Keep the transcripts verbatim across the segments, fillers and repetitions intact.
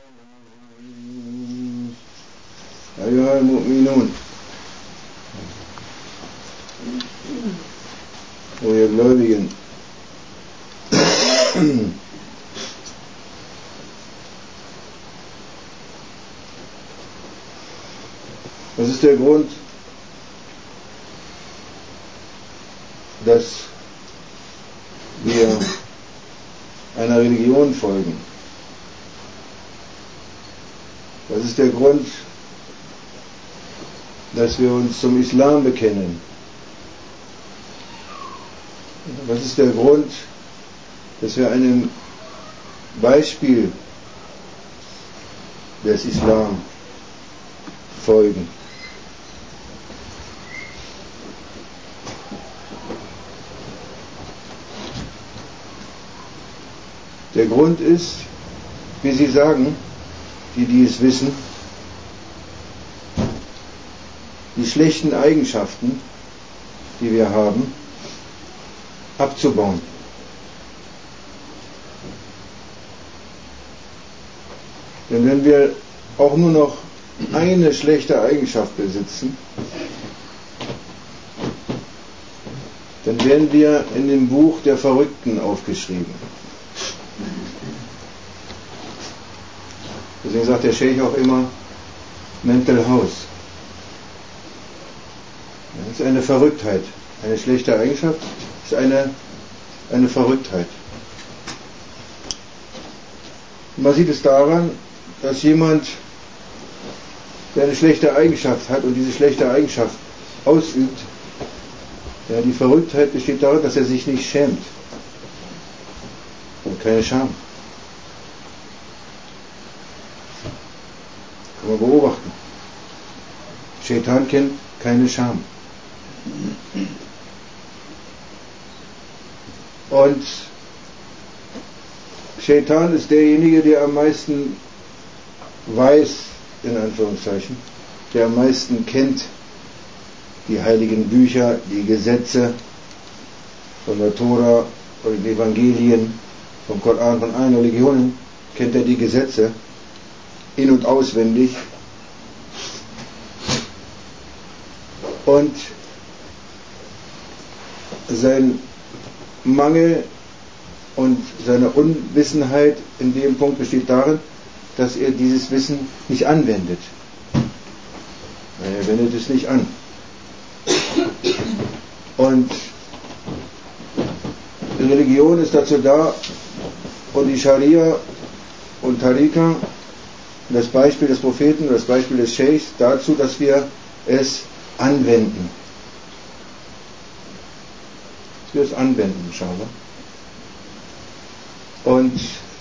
أيها المؤمنون, o ihr Gläubigen, was ist der Grund, dass wir einer Religion folgen? Was ist der Grund, dass wir uns zum Islam bekennen? Was ist der Grund, dass wir einem Beispiel des Islam folgen? Der Grund ist, wie Sie sagen, die, die es wissen, die schlechten Eigenschaften, die wir haben, abzubauen. Denn wenn wir auch nur noch eine schlechte Eigenschaft besitzen, dann werden wir in dem Buch der Verrückten aufgeschrieben. Deswegen sagt der Scheich auch immer Mental House. Das ist eine Verrücktheit. Eine schlechte Eigenschaft ist eine, eine Verrücktheit. Und man sieht es daran, dass jemand, der eine schlechte Eigenschaft hat und diese schlechte Eigenschaft ausübt, ja, die Verrücktheit besteht darin, dass er sich nicht schämt. Und keine Scham. Kann man beobachten. Shaitan kennt keine Scham. Und Shaitan ist derjenige, der am meisten weiß, in Anführungszeichen, der am meisten kennt die heiligen Bücher, die Gesetze von der Tora, von den Evangelien, vom Koran, von allen Religionen, kennt er die Gesetze in- und auswendig. Und sein Mangel und seine Unwissenheit in dem Punkt besteht darin, dass er dieses Wissen nicht anwendet. Er wendet es nicht an. Und die Religion ist dazu da, und die Scharia und Tariqa, das Beispiel des Propheten, das Beispiel des Scheichs, dazu, dass wir es anwenden. Dass wir es anwenden, inshallah. Und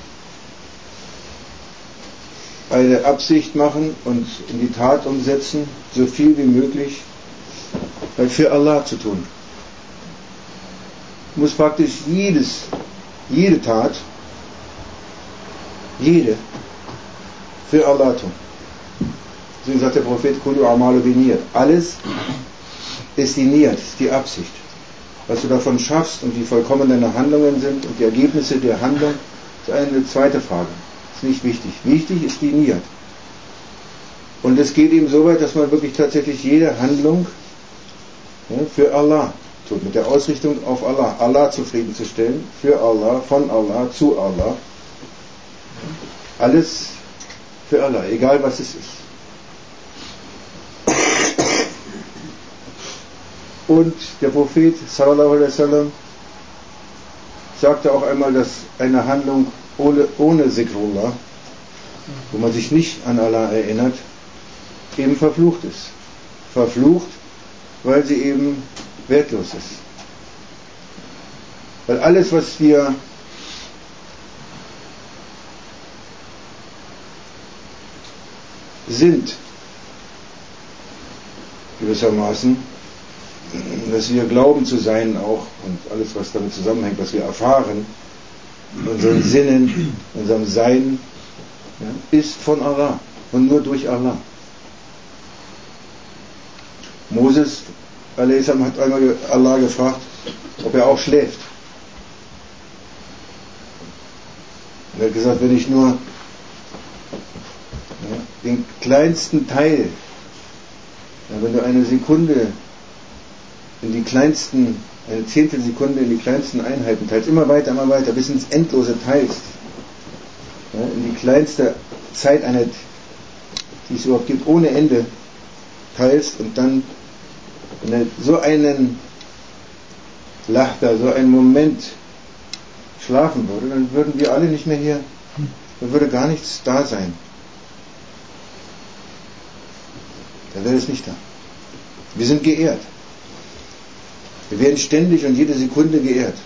eine Absicht machen und in die Tat umsetzen, so viel wie möglich für Allah zu tun. Muss praktisch jedes, jede Tat, jede, für Allah tun. Deswegen sagt der Prophet, Kullu a'malu biniyat. Alles ist die Niyat, die Absicht. Was du davon schaffst und wie vollkommen deine Handlungen sind und die Ergebnisse der Handlung, ist eine zweite Frage. Ist nicht wichtig. Wichtig ist die Niyat. Und es geht eben so weit, dass man wirklich tatsächlich jede Handlung, ja, für Allah tut, mit der Ausrichtung auf Allah, Allah zufriedenzustellen, für Allah, von Allah, zu Allah. Alles für Allah, egal was es ist. Und der Prophet sallallahu alaihi wasallam sagte auch einmal, dass eine Handlung ohne, ohne Zikrullah, wo man sich nicht an Allah erinnert, eben verflucht ist. Verflucht, weil sie eben wertlos ist. Weil alles, was wir sind, gewissermaßen, dass wir glauben zu sein auch, und alles, was damit zusammenhängt, was wir erfahren, in unseren Sinnen, in unserem Sein, ja, ist von Allah und nur durch Allah. Moses a s. hat einmal Allah gefragt, ob er auch schläft. Und er hat gesagt, wenn ich nur den kleinsten Teil, ja, wenn du eine Sekunde in die kleinsten, eine Zehntelsekunde in die kleinsten Einheiten teilst, immer weiter, immer weiter, bis ins Endlose teilst, ja, in die kleinste Zeiteinheit, die es überhaupt gibt, ohne Ende teilst und dann wenn so einen Lachter, so einen Moment schlafen würde, dann würden wir alle nicht mehr hier, dann würde gar nichts da sein. Dann wäre es nicht da. Wir sind geehrt. Wir werden ständig und jede Sekunde geehrt.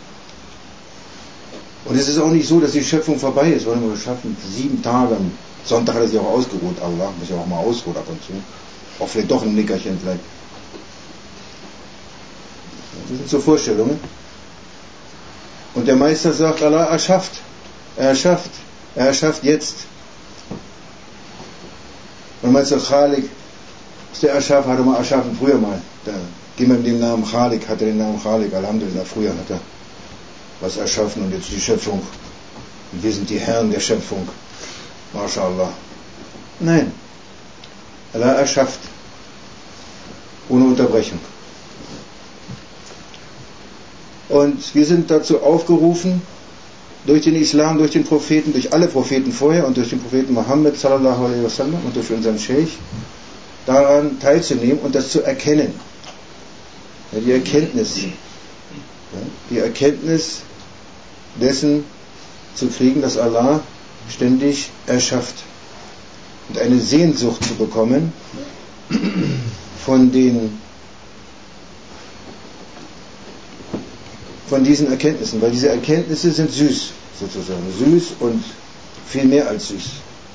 Und es ist auch nicht so, dass die Schöpfung vorbei ist, sondern wir schaffen sieben Tage. Am Sonntag hat er sich auch ausgeruht. Allah muss ja auch mal ausruhen ab und zu. Auch vielleicht doch ein Nickerchen vielleicht. Das sind so Vorstellungen. Und der Meister sagt, Allah erschafft. Er erschafft. Er erschafft jetzt. Und Meister Khalik ist der Erschaffer, hat er mal erschaffen, früher mal. Da gehen wir mit dem Namen Khalik, hat er den Namen Khalik, Alhamdulillah, früher hat er was erschaffen und jetzt die Schöpfung. Und wir sind die Herren der Schöpfung. MashaAllah. Nein. Allah erschafft. Ohne Unterbrechung. Und wir sind dazu aufgerufen, durch den Islam, durch den Propheten, durch alle Propheten vorher und durch den Propheten Mohammed sallallahu alaihi wasallam und durch unseren Scheich, daran teilzunehmen und das zu erkennen. Ja, die Erkenntnis, ja, die Erkenntnis dessen zu kriegen, dass Allah ständig erschafft. Und eine Sehnsucht zu bekommen von den von diesen Erkenntnissen, weil diese Erkenntnisse sind süß, sozusagen. Süß und viel mehr als süß.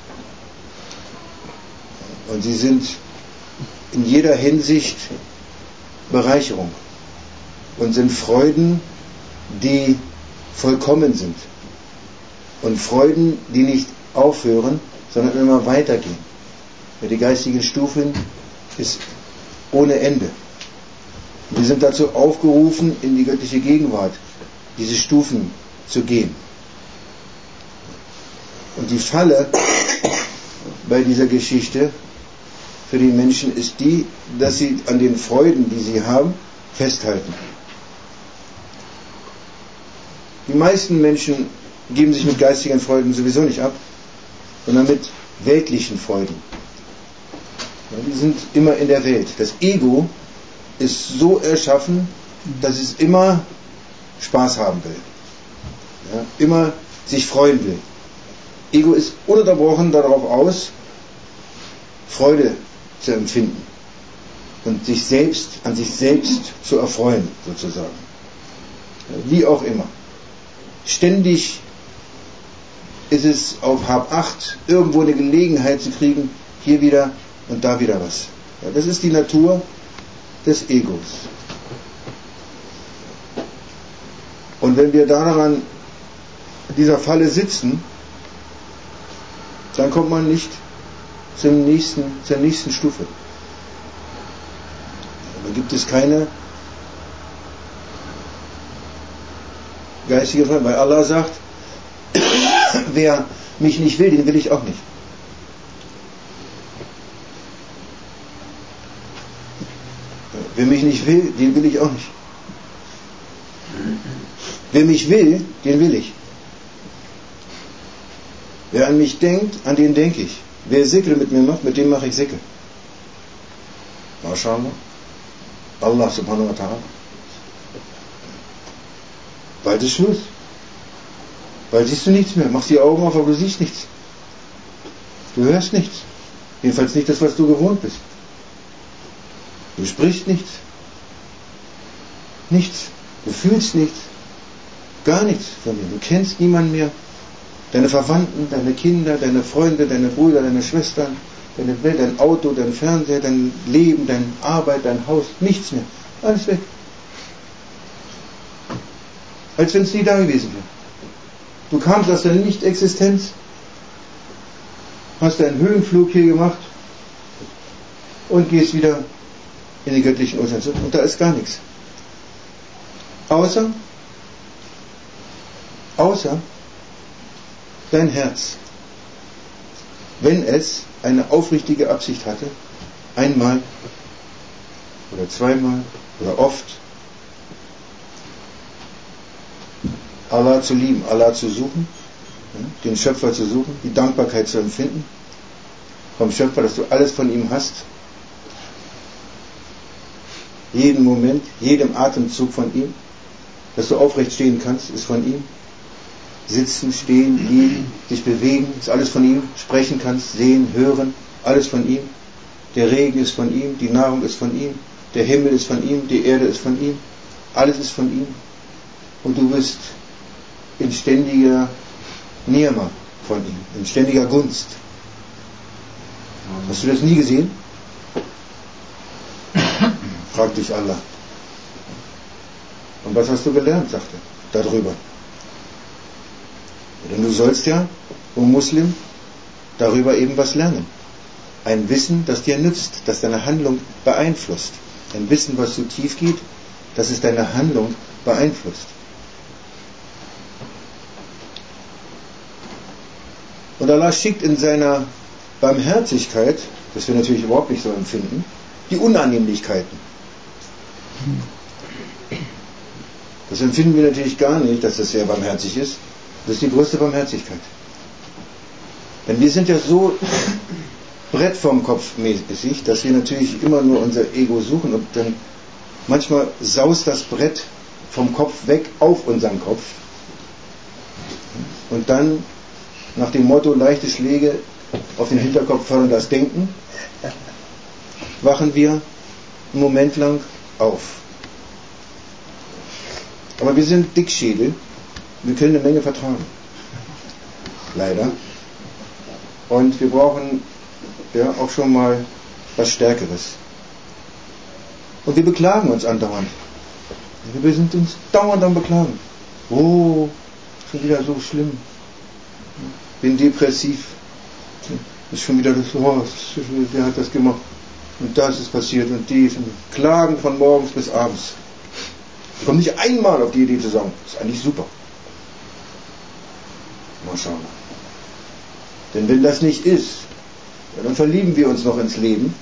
Und sie sind in jeder Hinsicht Bereicherung und sind Freuden, die vollkommen sind. Und Freuden, die nicht aufhören, sondern immer weitergehen. Ja, die geistigen Stufen ist ohne Ende. Wir sind dazu aufgerufen, in die göttliche Gegenwart diese Stufen zu gehen. Und die Falle bei dieser Geschichte für die Menschen ist die, dass sie an den Freuden, die sie haben, festhalten. Die meisten Menschen geben sich mit geistigen Freuden sowieso nicht ab, sondern mit weltlichen Freuden. Ja, die sind immer in der Welt. Das Ego ist so erschaffen, dass es immer Spaß haben will. Ja, immer sich freuen will. Ego ist ununterbrochen darauf aus, Freude zu empfinden und sich selbst, an sich selbst zu erfreuen, sozusagen. Ja, wie auch immer. Ständig ist es auf Hab-Acht, irgendwo eine Gelegenheit zu kriegen, hier wieder und da wieder was. Ja, das ist die Natur des Egos. Und wenn wir daran in dieser Falle sitzen, dann kommt man nicht zum nächsten, zur nächsten Stufe. Da gibt es keine geistige Freude, weil Allah sagt, wer mich nicht will, den will ich auch nicht. Wer mich nicht will, den will ich auch nicht. Wer mich will, den will ich. Wer an mich denkt, an den denke ich. Wer Zikr mit mir macht, mit dem mache ich Zikr. MashaAllah. Allah subhanahu wa ta'ala. Bald ist Schluss. Bald siehst du nichts mehr. Machst die Augen auf, aber du siehst nichts. Du hörst nichts. Jedenfalls nicht das, was du gewohnt bist. Du sprichst nichts. Nichts. Du fühlst nichts. Gar nichts von dir. Du kennst niemanden mehr. Deine Verwandten, deine Kinder, deine Freunde, deine Brüder, deine Schwestern, deine Welt, dein Auto, dein Fernseher, dein Leben, deine Arbeit, dein Haus. Nichts mehr. Alles weg. Als wenn es nie da gewesen wäre. Du kamst aus der Nicht-Existenz, hast deinen Höhenflug hier gemacht und gehst wieder in die göttlichen Urteile. Und da ist gar nichts. Außer, außer dein Herz. wenn es eine aufrichtige Absicht hatte, einmal oder zweimal oder oft, Allah zu lieben, Allah zu suchen, den Schöpfer zu suchen, die Dankbarkeit zu empfinden vom Schöpfer, dass du alles von ihm hast, jeden Moment, jedem Atemzug von ihm, dass du aufrecht stehen kannst, ist von ihm, sitzen, stehen, liegen, dich bewegen, ist alles von ihm, sprechen kannst, sehen, hören, alles von ihm, der Regen ist von ihm, die Nahrung ist von ihm, der Himmel ist von ihm, die Erde ist von ihm, alles ist von ihm und du bist in ständiger Nirma von ihm, in ständiger Gunst. Hast du das nie gesehen? Fragt dich Allah. Und was hast du gelernt, sagt er, darüber? Denn du sollst ja, o Muslim, darüber eben was lernen. Ein Wissen, das dir nützt, das deine Handlung beeinflusst. Ein Wissen, was so tief geht, dass es deine Handlung beeinflusst. Und Allah schickt in seiner Barmherzigkeit, das wir natürlich überhaupt nicht so empfinden, die Unannehmlichkeiten. Das empfinden wir natürlich gar nicht, dass das sehr barmherzig ist. Das ist die größte Barmherzigkeit. Denn wir sind ja so Brett vom Kopf mäßig, dass wir natürlich immer nur unser Ego suchen und dann manchmal saust das Brett vom Kopf weg auf unseren Kopf. Und dann nach dem Motto leichte Schläge auf den Hinterkopf fördern das Denken, wachen wir einen Moment lang auf. Aber wir sind Dickschädel, wir können eine Menge vertragen. Leider. Und wir brauchen ja auch schon mal was Stärkeres. Und wir beklagen uns andauernd. Wir sind uns dauernd am Beklagen. Oh, schon wieder so schlimm. Bin depressiv. Ist schon wieder das, oh, wer hat das gemacht? Und das ist passiert und dies. Und Klagen von morgens bis abends. Ich komme nicht einmal auf die Idee zu sagen, das ist eigentlich super. Mal schauen. Denn wenn das nicht ist, ja, dann verlieben wir uns noch ins Leben.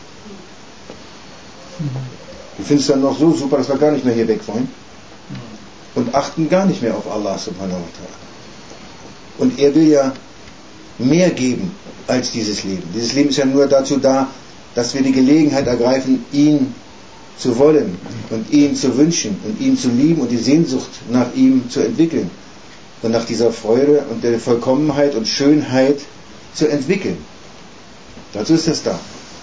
Wir finden es dann noch so super, dass wir gar nicht mehr hier weg wollen. Und achten gar nicht mehr auf Allah subhanahu wa ta'ala. Und er will ja mehr geben als dieses Leben. Dieses Leben ist ja nur dazu da, dass wir die Gelegenheit ergreifen, ihn zu wollen und ihn zu wünschen und ihn zu lieben und die Sehnsucht nach ihm zu entwickeln und nach dieser Freude und der Vollkommenheit und Schönheit zu entwickeln. Dazu ist es da.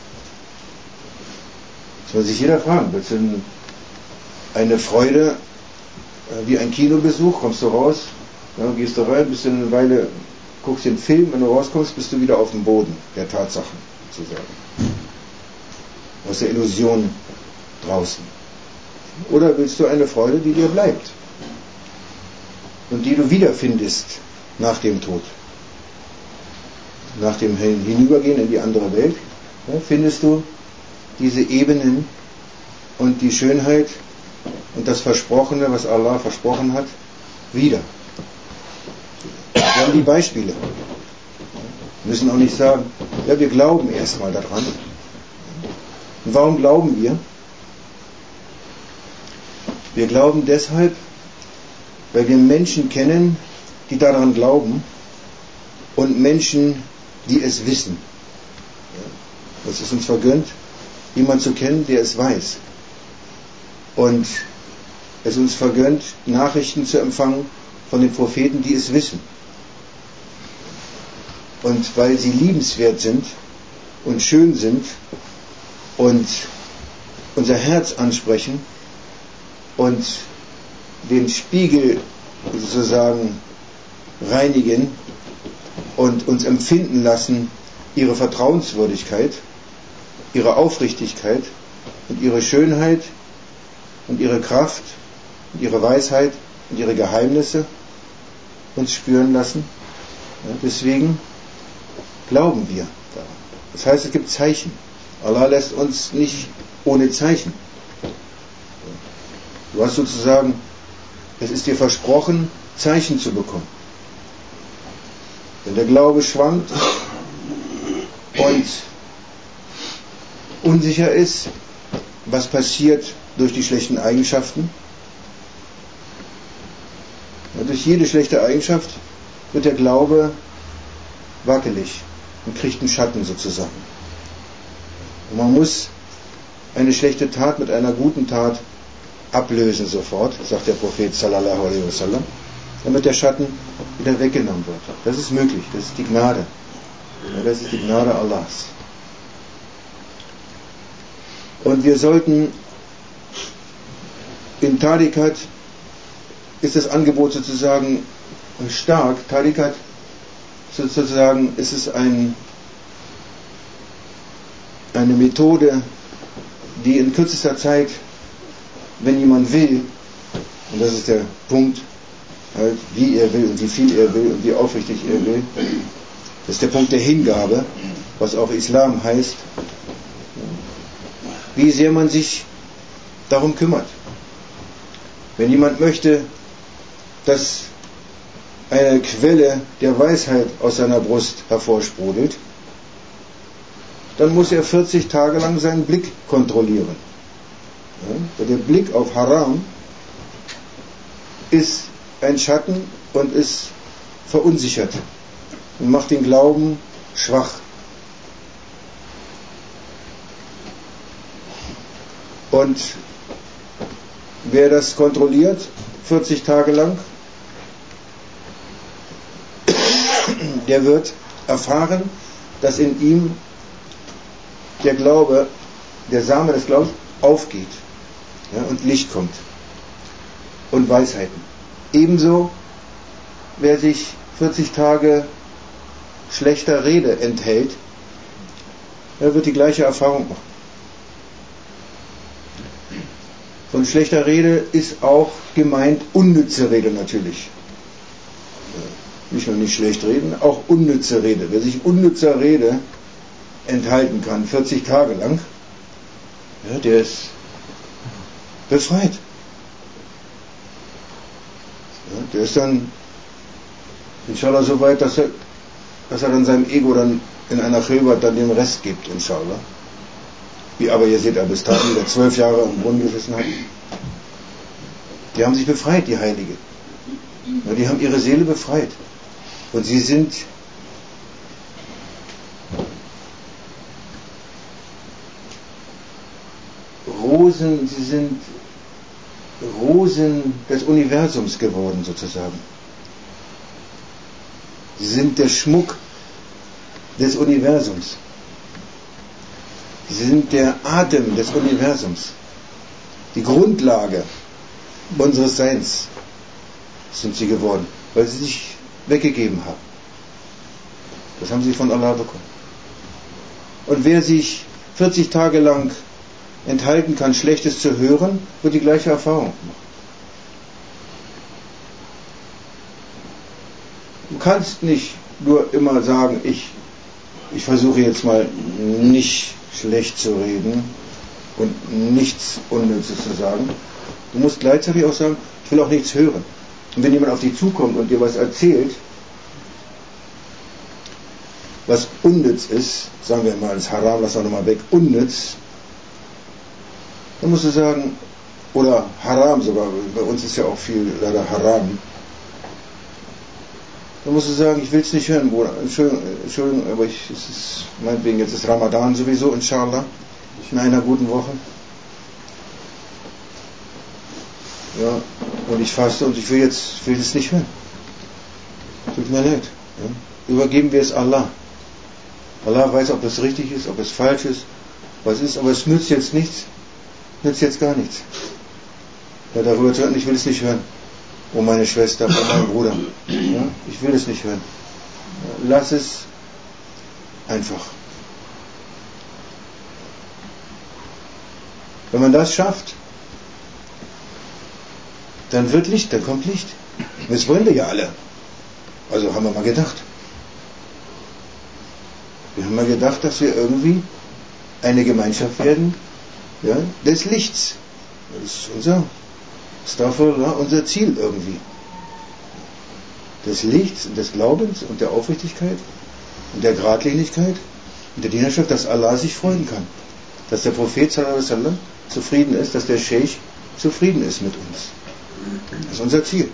Das soll sich jeder fragen. Willst du eine Freude wie ein Kinobesuch? Kommst du raus, ja, gehst du rein, bist du eine Weile, guckst den Film, wenn du rauskommst, bist du wieder auf dem Boden der Tatsachen, sozusagen. Aus der Illusion draußen. Oder willst du eine Freude, die dir bleibt und die du wiederfindest nach dem Tod? Nach dem Hinübergehen in die andere Welt, ja, findest du diese Ebenen und die Schönheit und das Versprochene, was Allah versprochen hat, wieder. Wir haben die Beispiele. Wir müssen auch nicht sagen, ja, wir glauben erstmal daran. Und warum glauben wir? Wir glauben deshalb, weil wir Menschen kennen, die daran glauben und Menschen, die es wissen. Das ist uns vergönnt, jemanden zu kennen, der es weiß. Und es ist uns vergönnt, Nachrichten zu empfangen von den Propheten, die es wissen. Und weil sie liebenswert sind und schön sind und unser Herz ansprechen und den Spiegel sozusagen reinigen und uns empfinden lassen, ihre Vertrauenswürdigkeit, ihre Aufrichtigkeit und ihre Schönheit und ihre Kraft und ihre Weisheit und ihre Geheimnisse uns spüren lassen. Ja, deswegen glauben wir daran. Das heißt, es gibt Zeichen. Allah lässt uns nicht ohne Zeichen. Du hast sozusagen, es ist dir versprochen, Zeichen zu bekommen. Wenn der Glaube schwankt, unsicher ist, was passiert durch die schlechten Eigenschaften. Ja, durch jede schlechte Eigenschaft wird der Glaube wackelig und kriegt einen Schatten sozusagen. Und man muss eine schlechte Tat mit einer guten Tat ablösen sofort, sagt der Prophet sallallahu alaihi wasallam, damit der Schatten wieder weggenommen wird. Das ist möglich, das ist die Gnade. Ja, das ist die Gnade Allahs. Und wir sollten in Tariqat ist das Angebot sozusagen stark. Tariqat sozusagen ist es ein, eine Methode, die in kürzester Zeit, wenn jemand will, und das ist der Punkt, halt, wie er will und wie viel er will und wie aufrichtig er will, das ist der Punkt der Hingabe, was auch Islam heißt, wie sehr man sich darum kümmert. Wenn jemand möchte, dass eine Quelle der Weisheit aus seiner Brust hervorsprudelt, dann muss er vierzig Tage lang seinen Blick kontrollieren. Ja, der Blick auf Haram ist ein Schatten und ist verunsichert und macht den Glauben schwach. Und wer das kontrolliert, vierzig Tage lang, der wird erfahren, dass in ihm der Glaube, der Same des Glaubens aufgeht, ja, und Licht kommt und Weisheiten. Ebenso, wer sich vierzig Tage schlechter Rede enthält, er wird die gleiche Erfahrung machen. Von schlechter Rede ist auch gemeint unnütze Rede natürlich. Nicht nur nicht schlecht reden, auch unnütze Rede. Wer sich unnützer Rede enthalten kann, vierzig Tage lang, ja, der ist befreit. Ja, der ist dann inshallah so weit, dass er, dass er dann seinem Ego dann in einer Khilwat dann den Rest gibt, inshallah. Wie aber ihr seht, Abistani, der zwölf Jahre im Brunnen gesessen hat, die haben sich befreit, die Heilige. Ja, die haben ihre Seele befreit. Und sie sind Rosen, sie sind Rosen des Universums geworden sozusagen. Sie sind der Schmuck des Universums. Sie sind der Atem des Universums. Die Grundlage unseres Seins sind sie geworden, weil sie sich weggegeben haben. Das haben sie von Allah bekommen. Und wer sich vierzig Tage lang enthalten kann, Schlechtes zu hören, wird die gleiche Erfahrung machen. Du kannst nicht nur immer sagen, ich, ich versuche jetzt mal nicht schlecht zu reden und nichts Unnützes zu sagen. Du musst gleichzeitig auch sagen, ich will auch nichts hören. Und wenn jemand auf dich zukommt und dir was erzählt, was unnütz ist, sagen wir mal, das Haram, lass wir nochmal weg, unnütz, dann musst du sagen, oder Haram sogar, bei uns ist ja auch viel leider Haram, dann musst du sagen, ich will es nicht hören, Bruder. Entschuldigung, Entschuldigung, aber ich, es ist, meinetwegen, jetzt ist Ramadan sowieso, inshallah, in einer guten Woche. Ja, und ich faste und ich will jetzt, will es nicht hören. Tut mir leid. Ja. Übergeben wir es Allah. Allah weiß, ob es richtig ist, ob es falsch ist, was ist, aber es nützt jetzt nichts, nützt jetzt gar nichts. Ja, darüber zu hören, ich will es nicht hören. Oh meine Schwester, oh mein Bruder. Ja, ich will es nicht hören. Ja, lass es einfach. Wenn man das schafft, dann wird Licht, dann kommt Licht. Und das wollen wir ja alle. Also haben wir mal gedacht. Wir haben mal gedacht, dass wir irgendwie eine Gemeinschaft werden, ja, des Lichts. Das ist unser, Astaghfirullah, unser Ziel irgendwie. Des Lichts und des Glaubens und der Aufrichtigkeit und der Geradlinigkeit und der Dienerschaft, dass Allah sich freuen kann. dass der Prophet sallallahu alaihi wasallam zufrieden ist, dass der Scheich zufrieden ist mit uns. Das ist unser Ziel.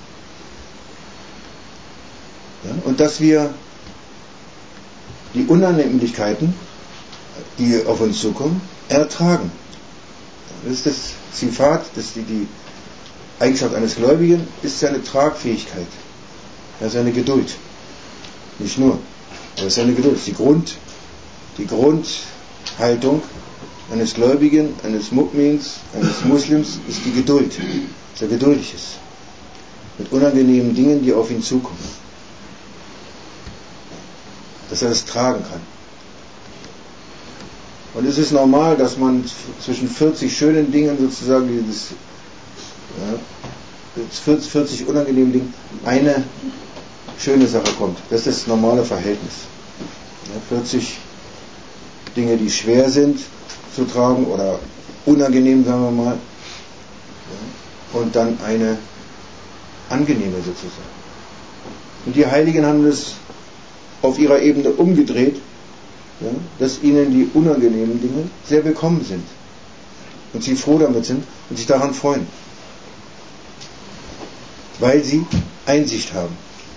Ja, und dass wir die Unannehmlichkeiten, die auf uns zukommen, ertragen. Das ist das Sifat, das ist die, die Eigenschaft eines Gläubigen, ist seine Tragfähigkeit, ja, seine Geduld. Nicht nur, aber seine Geduld ist die Grund, die Grundhaltung eines Gläubigen, eines Mu'mins, eines Muslims, ist die Geduld, dass er geduldig ist mit unangenehmen Dingen, die auf ihn zukommen, dass er das tragen kann. Und es ist normal, dass man zwischen vierzig schönen Dingen sozusagen, dieses, ja, vierzig unangenehmen Dingen, eine schöne Sache kommt. Das ist das normale Verhältnis. Ja, vierzig Dinge, die schwer sind zu tragen oder unangenehm, sagen wir mal, ja, und dann eine angenehme sozusagen. Und die Heiligen haben das auf ihrer Ebene umgedreht, ja, dass ihnen die unangenehmen Dinge sehr willkommen sind und sie froh damit sind und sich daran freuen, weil sie Einsicht haben.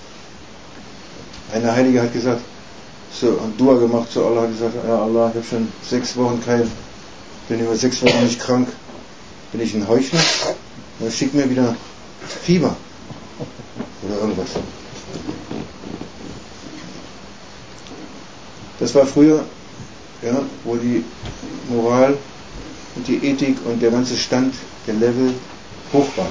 Eine Heilige hat gesagt, so, hat Dua gemacht zu Allah, hat gesagt, ja Allah, ich habe schon sechs Wochen kein, bin über sechs Wochen nicht krank, bin ich ein Heuchler? Dann schick mir wieder Fieber oder irgendwas. Das war früher, ja, wo die Moral und die Ethik und der ganze Stand, der Level hoch war.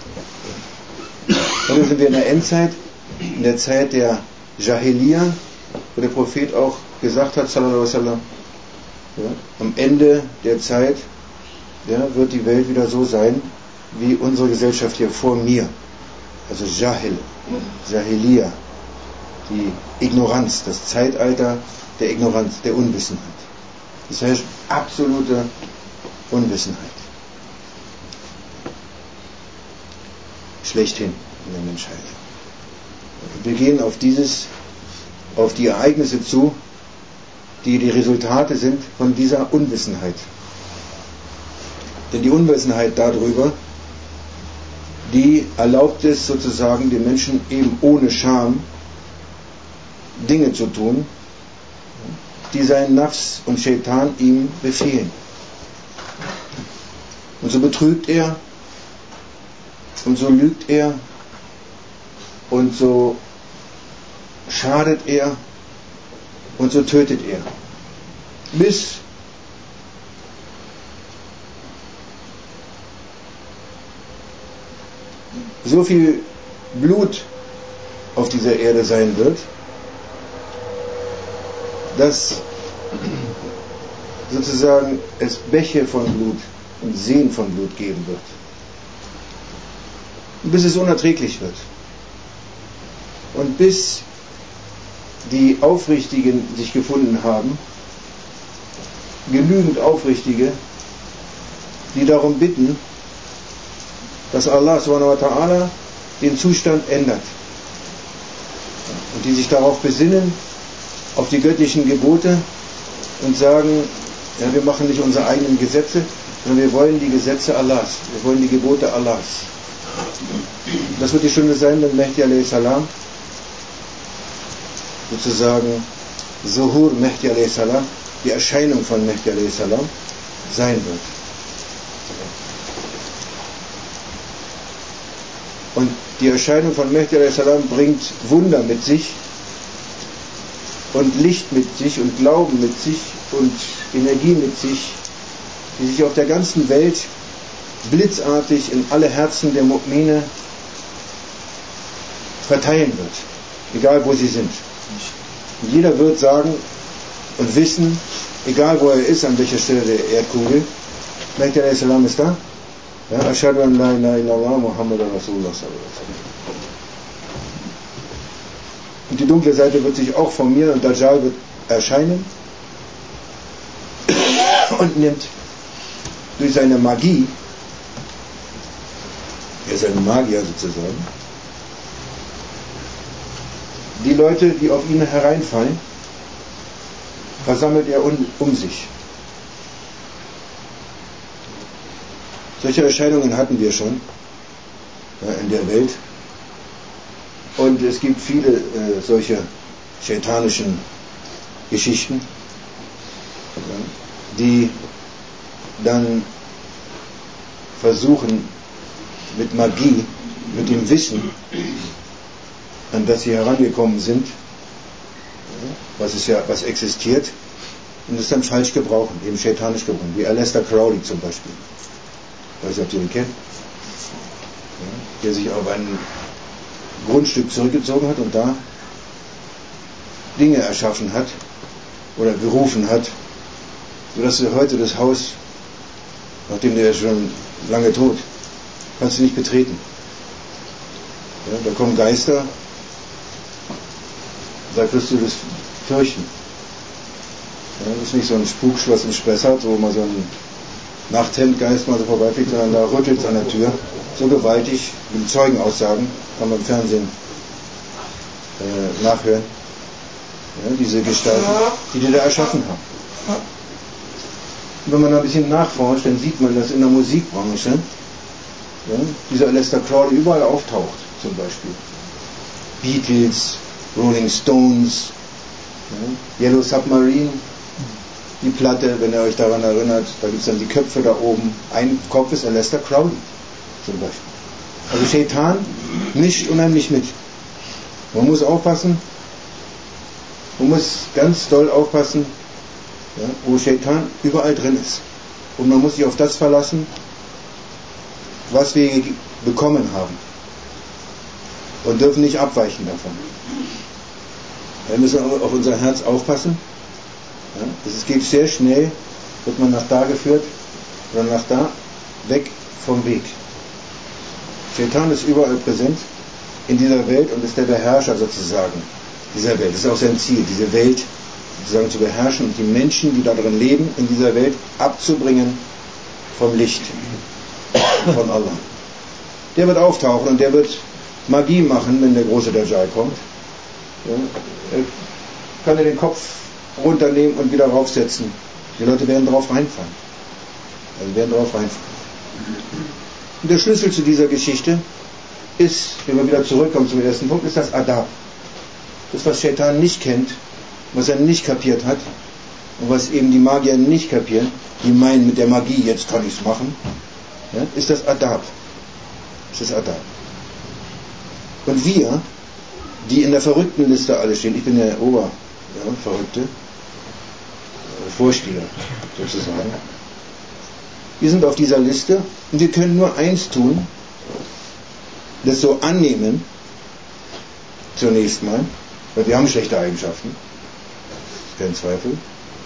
Heute sind wir in der Endzeit, in der Zeit der Jahiliya, wo der Prophet auch gesagt hat, sallallahu alaihi wasallam, ja, am Ende der Zeit, ja, wird die Welt wieder so sein, wie unsere Gesellschaft hier vor mir. Also Jahil, Jahiliya, die Ignoranz, das Zeitalter der Ignoranz, der Unwissenheit. Das heißt absolute Unwissenheit. Schlechthin in der Menschheit. Wir gehen auf dieses, auf die Ereignisse zu, die die Resultate sind von dieser Unwissenheit. Denn die Unwissenheit darüber, die erlaubt es sozusagen den Menschen eben ohne Scham Dinge zu tun, die sein Nafs und Shaitan ihm befehlen. Und so betrügt er und so lügt er und so schadet er und so tötet er. Bis so viel Blut auf dieser Erde sein wird, dass sozusagen es Bäche von Blut und Seen von Blut geben wird. Bis es unerträglich wird. Und bis die Aufrichtigen sich gefunden haben, genügend Aufrichtige, die darum bitten, dass Allah subhanahu wa ta'ala den Zustand ändert. Und die sich darauf besinnen, auf die göttlichen Gebote und sagen, ja, wir machen nicht unsere eigenen Gesetze, sondern wir wollen die Gesetze Allahs, wir wollen die Gebote Allahs. Das wird die Stunde sein, wenn Mehdi alayhi salam sozusagen Zuhur Mehdi alayhi salam, die Erscheinung von Mehdi alayhi salam sein wird. Und die Erscheinung von Mehdi alayhi salam bringt Wunder mit sich und Licht mit sich und Glauben mit sich und Energie mit sich, die sich auf der ganzen Welt blitzartig in alle Herzen der Mu'mine verteilen wird, egal wo sie sind. Und jeder wird sagen und wissen, egal wo er ist, an welcher Stelle der Erdkugel, Mehdi alayhi salam ist da. Ja, Ashhadu an la ilaha illallah Muhammadan Rasulullah sallallahu alaihi wasallam. Und die dunkle Seite wird sich auch von mir und Dajjal wird erscheinen und nimmt durch seine Magie, er ist ein Magier sozusagen, die Leute, die auf ihn hereinfallen, versammelt er um, um sich. Solche Erscheinungen hatten wir schon ja, in der Welt. Und es gibt viele äh, solche schaitanischen Geschichten, ja, die dann versuchen, mit Magie, mit dem Wissen, an das sie herangekommen sind, was es ja, was existiert, und es dann falsch gebrauchen, eben schaitanisch gebrauchen, wie Aleister Crowley zum Beispiel. Ich weiß nicht, ob ihr ihn kennt, ja, der sich auf ein Grundstück zurückgezogen hat und da Dinge erschaffen hat oder gerufen hat, sodass du heute das Haus, nachdem der schon lange tot, kannst du nicht betreten. Ja, da kommen Geister, da wirst du das fürchten. Ja, das ist nicht so ein Spukschloss in Spessart, wo man so ein Nachthemdgeist mal so vorbeifliegt, sondern da rüttelt es an der Tür. So gewaltig, mit Zeugenaussagen, kann man im Fernsehen äh, nachhören. Ja, diese Gestalten, die die da erschaffen haben. Und wenn man da ein bisschen nachforscht, dann sieht man, dass in der Musikbranche ja, dieser Aleister Crowley überall auftaucht, zum Beispiel. Beatles, Rolling Stones, ja, Yellow Submarine, die Platte, wenn ihr euch daran erinnert, da gibt es dann die Köpfe da oben. Ein Kopf ist Aleister Crowley, zum Beispiel. Also Shaitan mischt unheimlich mit. Man muss aufpassen, man muss ganz doll aufpassen, ja, wo Shaitan überall drin ist. Und man muss sich auf das verlassen, was wir bekommen haben. Und dürfen nicht abweichen davon. Wir müssen auf unser Herz aufpassen. Ja, es geht sehr schnell, wird man nach da geführt oder nach da, weg vom Weg. Shaitan ist überall präsent in dieser Welt und ist der Beherrscher sozusagen dieser Welt. Das ist auch sein Ziel, diese Welt sozusagen zu beherrschen und die Menschen, die darin leben, in dieser Welt abzubringen vom Licht von Allah. Der wird auftauchen und der wird Magie machen, wenn der große Dajjal kommt. Ja, er kann er den Kopf runternehmen und wieder raufsetzen. Die Leute werden drauf reinfallen. Also werden drauf reinfallen. Und der Schlüssel zu dieser Geschichte ist, wenn wir wieder zurückkommen zum ersten Punkt, ist das Adab. Das, was Shaitan nicht kennt, was er nicht kapiert hat und was eben die Magier nicht kapieren, die meinen mit der Magie, jetzt kann ich es machen, ja, ist das Adab. Ist das Adab. Und wir, die in der verrückten Liste alle stehen, ich bin der Oberverrückte, ja, Vorsteher sozusagen, wir sind auf dieser Liste und wir können nur eins tun, das so annehmen, zunächst mal, weil wir haben schlechte Eigenschaften, kein Zweifel,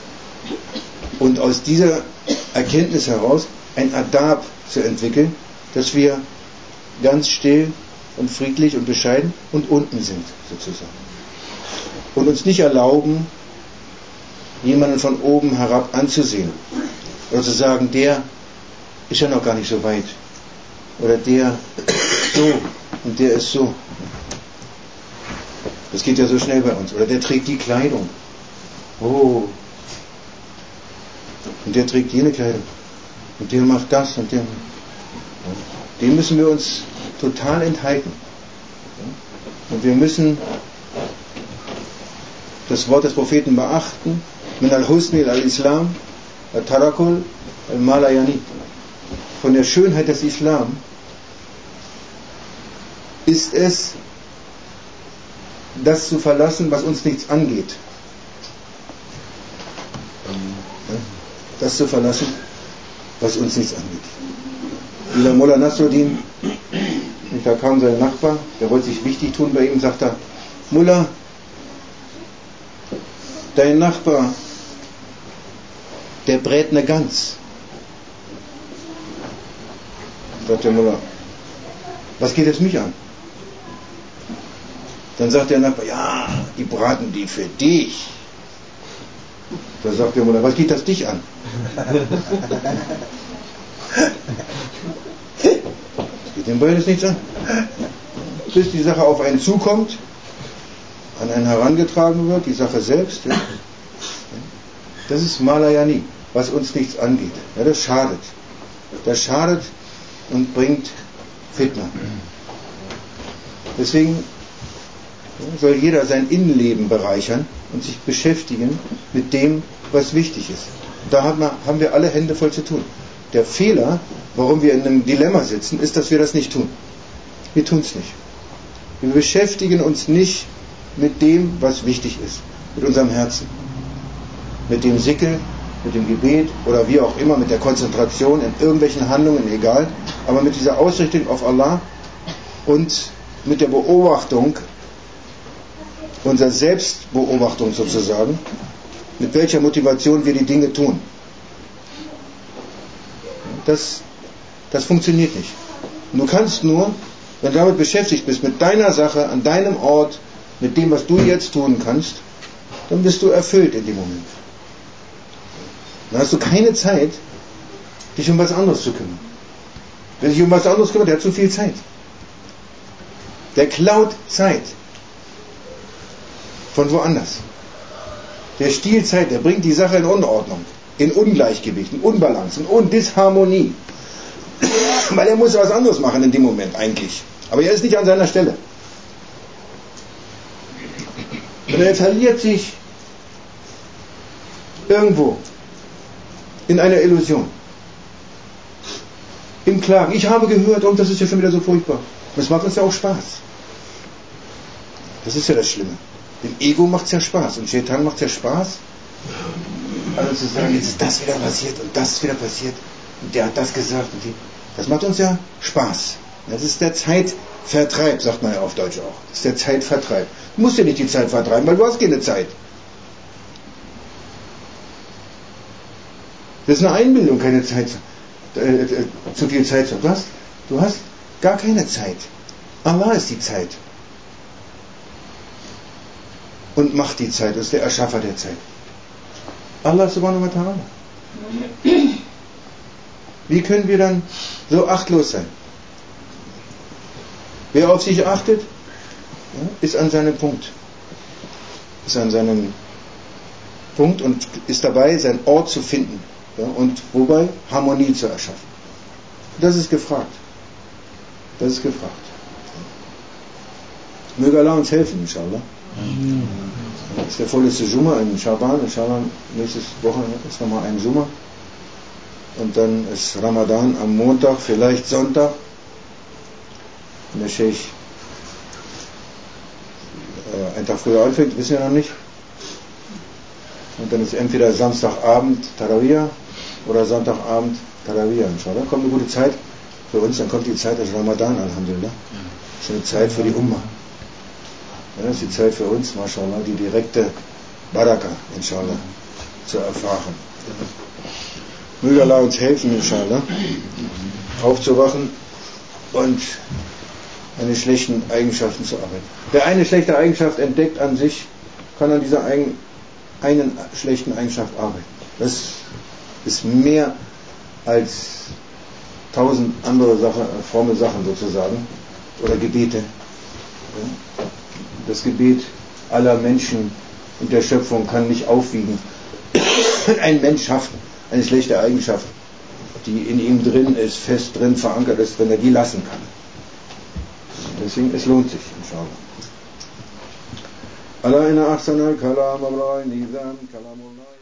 und aus dieser Erkenntnis heraus ein Adab zu entwickeln, dass wir ganz still und friedlich und bescheiden und unten sind, sozusagen. Und uns nicht erlauben, jemanden von oben herab anzusehen. Oder zu sagen, der ist ja noch gar nicht so weit. Oder der ist so und der ist so. Das geht ja so schnell bei uns. Oder der trägt die Kleidung. Oh. Und der trägt jene Kleidung. Und der macht das und der. Dem müssen wir uns total enthalten. Und wir müssen das Wort des Propheten beachten. Min al-Husni al-Islam, al-Tarakul, al-Malayani. Von der Schönheit des Islam ist es, das zu verlassen, was uns nichts angeht. Das zu verlassen, was uns nichts angeht. Wie der Mullah Nasruddin, da kam sein Nachbar, der wollte sich wichtig tun bei ihm, sagt er, Mullah, dein Nachbar, der brät eine Gans. Sagt der Mullah, was geht es mich an? Dann sagt der Nachbar, ja, die braten die für dich. Dann sagt der Mullah, was geht das dich an? Das geht den beides nichts an. Bis die Sache auf einen zukommt, an einen herangetragen wird, die Sache selbst, ja, das ist Malayani, was uns nichts angeht. Ja, das schadet. Das schadet und bringt Fitna. Deswegen soll jeder sein Innenleben bereichern und sich beschäftigen mit dem, was wichtig ist. Da haben wir alle Hände voll zu tun. Der Fehler, warum wir in einem Dilemma sitzen, ist, dass wir das nicht tun. Wir tun es nicht. Wir beschäftigen uns nicht mit dem, was wichtig ist. Mit unserem Herzen. Mit dem Sickel, mit dem Gebet oder wie auch immer, mit der Konzentration in irgendwelchen Handlungen, egal. Aber mit dieser Ausrichtung auf Allah und mit der Beobachtung, unserer Selbstbeobachtung sozusagen, mit welcher Motivation wir die Dinge tun. Das, das funktioniert nicht. Und du kannst nur, wenn du damit beschäftigt bist, mit deiner Sache, an deinem Ort, mit dem, was du jetzt tun kannst, dann bist du erfüllt in dem Moment. Dann hast du keine Zeit, dich um was anderes zu kümmern. Wer sich um was anderes kümmert, der hat zu viel Zeit. Der klaut Zeit von woanders. Der stiehlt Zeit, der bringt die Sache in Unordnung, in Ungleichgewicht, in Unbalance, in Disharmonie. Weil er muss was anderes machen in dem Moment eigentlich. Aber er ist nicht an seiner Stelle. Und er verliert sich irgendwo in einer Illusion. Im Klagen. Ich habe gehört, und das ist ja schon wieder so furchtbar. Und es macht uns ja auch Spaß. Das ist ja das Schlimme. Dem Ego macht es ja Spaß und Shaitan macht es ja Spaß, also zu sagen, jetzt ist das wieder passiert und das ist wieder passiert und der hat das gesagt und die. Das macht uns ja Spaß. Das ist der Zeitvertreib, sagt man ja auf Deutsch auch. Das ist der Zeitvertreib. Du musst ja nicht die Zeit vertreiben, weil du hast keine Zeit. Das ist eine Einbildung, keine Zeit, äh, äh, zu viel Zeit zu haben. Du hast, du hast gar keine Zeit. Allah ist die Zeit. Und macht die Zeit, das ist der Erschaffer der Zeit. Allah subhanahu wa ta'ala. Wie können wir dann so achtlos sein? Wer auf sich achtet, ist an seinem Punkt. Ist an seinem Punkt und ist dabei, seinen Ort zu finden. Und wobei? Harmonie zu erschaffen. Das ist gefragt. Das ist gefragt. Möge Allah uns helfen, inshallah. Das ist der vorletzte Juma in Schaban. Inshallah, nächstes Wochenende ist nochmal ein Juma. Und dann ist Ramadan am Montag, vielleicht Sonntag. Wenn der Sheikh äh, einen Tag früher anfängt, wissen wir noch nicht. Und dann ist entweder Samstagabend Tarawih oder Sonntagabend Tarawih. Inshallah. Kommt eine gute Zeit für uns, dann kommt die Zeit des Ramadan, Alhamdulillah. Das ist eine Zeit für die Umma. Ja, das ist die Zeit für uns, mashallah, die direkte Baraka, inshallah, zu erfahren. Möge Allah uns helfen, inshallah, aufzuwachen und an den schlechten Eigenschaften zu arbeiten. Wer eine schlechte Eigenschaft entdeckt an sich, kann an dieser einen, einen schlechten Eigenschaft arbeiten. Das ist mehr als tausend andere Sachen, fromme Sachen sozusagen, oder Gebete. Ja. Das Gebet aller Menschen und der Schöpfung kann nicht aufwiegen. Ein Mensch schafft eine schlechte Eigenschaft, die in ihm drin ist, fest drin verankert ist, wenn er die lassen kann. Deswegen, es lohnt sich, inshallah. Allah inna ahsana kalam Allah nizam kalamullah